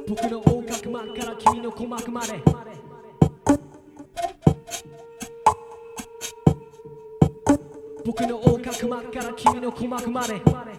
僕の横隔膜から君の鼓膜まで僕の横隔膜から君の鼓膜まで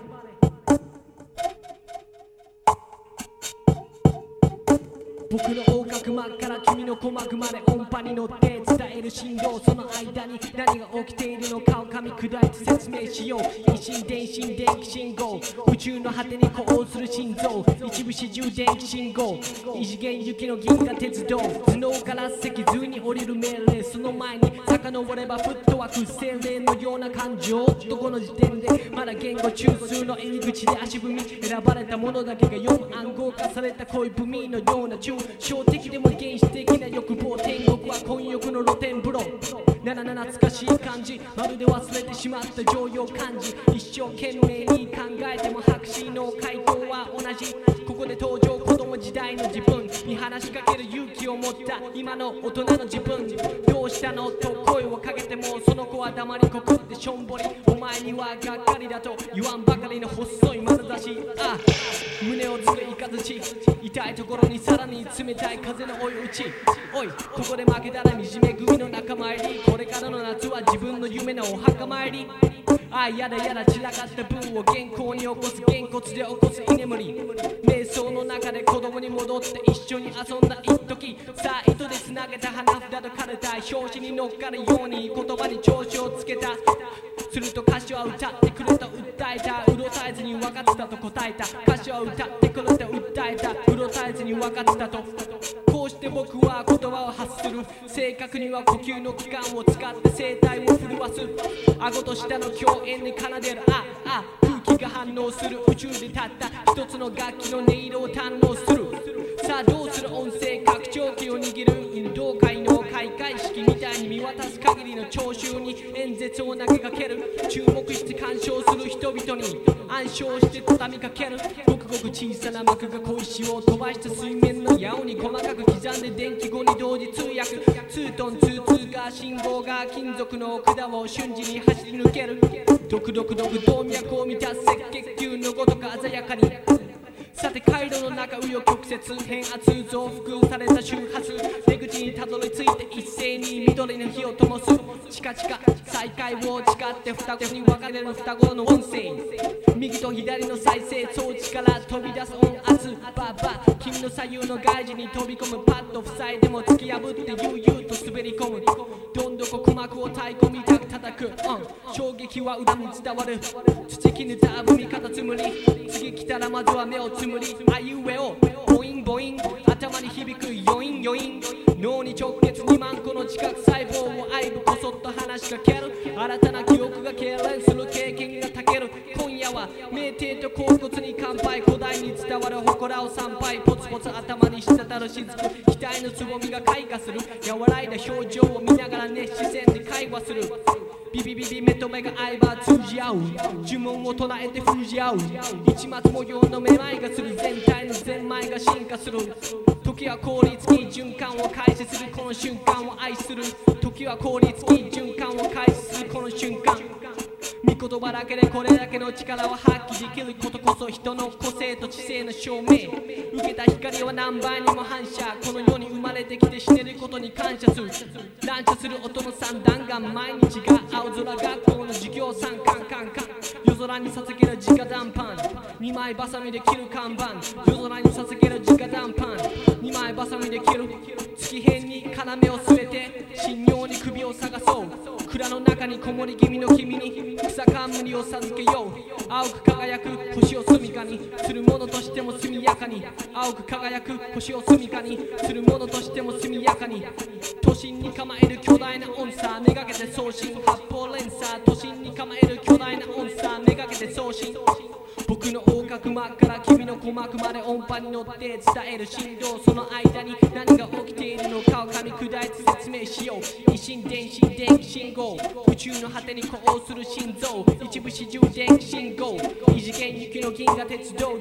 僕の横隔膜から君の鼓膜まで音波に乗って伝える振動その間に何が起きているのかを噛み砕いて説明しよう一心電信電気信号宇宙の果てに呼応する心臓一部始終電気信号異次元行きの銀河鉄道頭脳から脊髄に降りる命令その前に遡ればフットワーク精霊のような感情どこの時点でまだ言語中枢の入り口で足踏み選ばれたものだけが読む暗号化された恋文のような抽象的でも原始的な欲望天国は混浴の露天風呂懐かしい感じまるで忘れてしまった情様感じ一生懸命に考えても白紙の回答は同じここで登場子供時代の自分に話しかける勇気を持った今の大人の自分どうしたのと声をかけてもその子は黙りこくってしょんぼりお前にはがっかりだと言わんばかりの細い眼差し胸をつくいかずち痛いところにさらに冷たい風の追い打ちおいここで負けたら惨め組の仲間入りこれからの夏は自分の夢のお墓参りやだやだ散らかった分を原稿に起こすげんこつで起こす居眠り瞑想の中で子供に戻って一緒に遊んだ一時さあ糸でつなげた花札とカルタ表紙に乗っかるように言葉に調子をつけたすると歌詞は歌ってくれと訴えたうろたえずに分かってたと答えた歌詞は歌ってくれと訴えたうろたえずに分かってたとこうして僕は言葉を発する正確には呼吸の器官を使って声帯を震わす顎と下の共演に奏でる空気が反応する宇宙でたった一つの楽器の音色を堪能するさあどうする音声拡張器を握る運動会の開会式みたいに見渡す限りの聴衆に演説を投げかける注目して鑑賞する人々に暗唱して畳みかけるごくごく小さな膜が小石を飛ばした水面の矢に細かく刻んで電気語に同時通訳2トン2が信号が金属の管を瞬時に走り抜けるドクドクドク動脈を満たす赤血球のごとく鮮やかにさて回路の中紆余曲折変圧増幅された周波数出口にたどり着いて一斉に緑の火を灯すチカチカ再会を誓って双子に分かれる双子の音声右と左の再生装置から飛び出す音圧バー君の左右の外耳に飛び込むパッド塞いでも突き破って悠々と滑り込むどんどこ鼓膜を太鼓みたく叩く、衝撃は裏に伝わる土きぬた踏み方つむり次来たらまずは目をつむりあいうえをボインボイン頭に響く余韻余韻脳に直結2万個の知覚細胞を愛部こそっと話しかける新たな記憶が痙攣する経験がたける今夜は酩酊と恍惚に乾杯古代に伝わる祠を参拝ポツポツ頭に滴る雫額のつぼみが開花する和らいだ表情を見ながら熱視線で会話するビビビビ目と目が合えば通じ合う呪文を唱えて封じ合う一末模様のめまいがする全体のゼンマイが進化する時は凍りつき循環を開始するこの瞬間を愛する時は凍りつき循環を開始するこの瞬間御言葉だけでこれだけの力を発揮できることこそ人の個性と知性の証明受けた光は何倍にも反射この世に生まれてきて死ねることに感謝する乱射する音の三段が毎日が青空学校の授業参観カンカン夜空に捧げる直談判二枚バサミで切る看板夜空に捧げる直談判二枚バサミで切る月辺に要を据えて神妙に首を探そう蔵の中にこもり気味の君に草冠を授けよう青く輝く星を住処にするものとしても速やかに青く輝く星を住処にするものとしても速やかに都心に構える巨大な音叉めがけて送信八方連鎖都心に構える巨大な音叉めがけて送信僕の横隔膜から君の鼓膜まで音波に乗って伝える振動その間に何が起きているのかを噛み砕いて説明しよう一心電信電気信号宇宙の果てに呼応する心臓一部始終電気信号異次元行きの銀河鉄道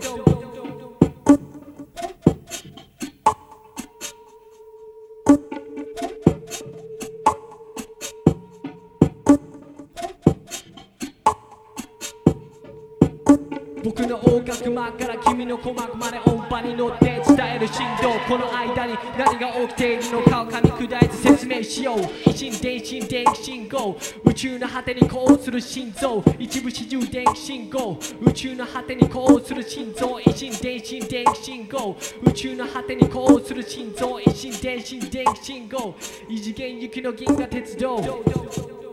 僕の横隔角膜から君の鼓膜まで音波に乗って伝える振動この間に何が起きているのかを噛み砕いて説明しよう一心電信電気信号宇宙の果てに呼応する心臓一部始終電気信号宇宙の果てに呼応する心臓一心電信電気信号宇宙の果てに呼応する心臓一心電信電気信号異次元行きの銀河鉄道